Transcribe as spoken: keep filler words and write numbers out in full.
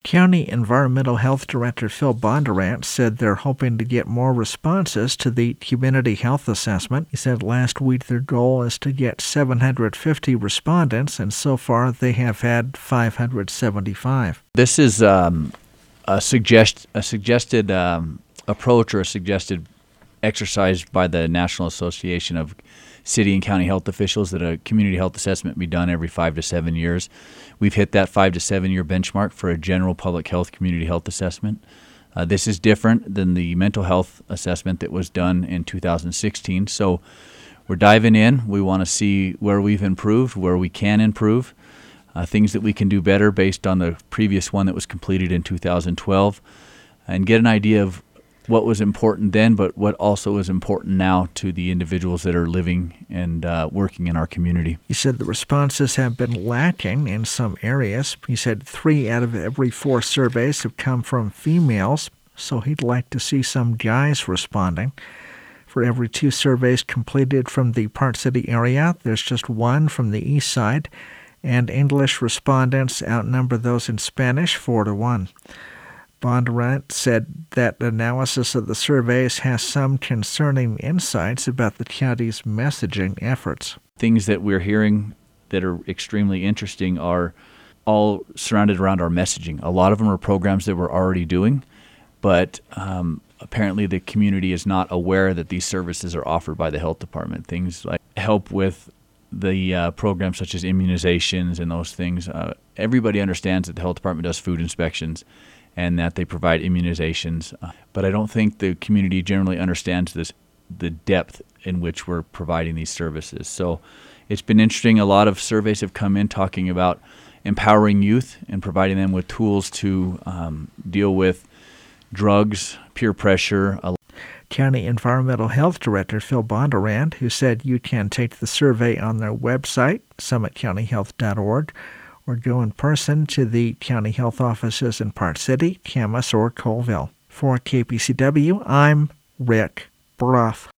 County Environmental Health Director Phil Bondurant said they're hoping to get more responses to the community health assessment. He said last week their goal is to get seven hundred fifty respondents, and so far they have had five hundred seventy-five. This is um, a, suggest, a suggested um, approach or a suggested exercise by the National Association of City and County Health Officials that a community health assessment be done every five to seven years. We've hit that five to seven year benchmark for a general public health community health assessment. Uh, this is different than the mental health assessment that was done in two thousand sixteen. So we're diving in. We want to see where we've improved, where we can improve, uh, things that we can do better based on the previous one that was completed in two thousand twelve, and get an idea of what was important then, but what also is important now to the individuals that are living and uh, working in our community. He said the responses have been lacking in some areas. He said three out of every four surveys have come from females, so he'd like to see some guys responding. For every two surveys completed from the Park City area, there's just one from the east side, and English respondents outnumber those in Spanish four to one. Bondurant said that analysis of the surveys has some concerning insights about the county's messaging efforts. Things that we're hearing that are extremely interesting are all surrounded around our messaging. A lot of them are programs that we're already doing, but um, apparently the community is not aware that these services are offered by the health department. Things like help with the uh, programs such as immunizations and those things. Uh, everybody understands that the health department does food inspections and that they provide immunizations. Uh, but I don't think the community generally understands this, the depth in which we're providing these services. So it's been interesting. A lot of surveys have come in talking about empowering youth and providing them with tools to um, deal with drugs, peer pressure. County Environmental Health Director Phil Bondurant, who said you can take the survey on their website, summit county health dot org, or go in person to the county health offices in Park City, Camas, or Colville. For K P C W, I'm Rick Brough.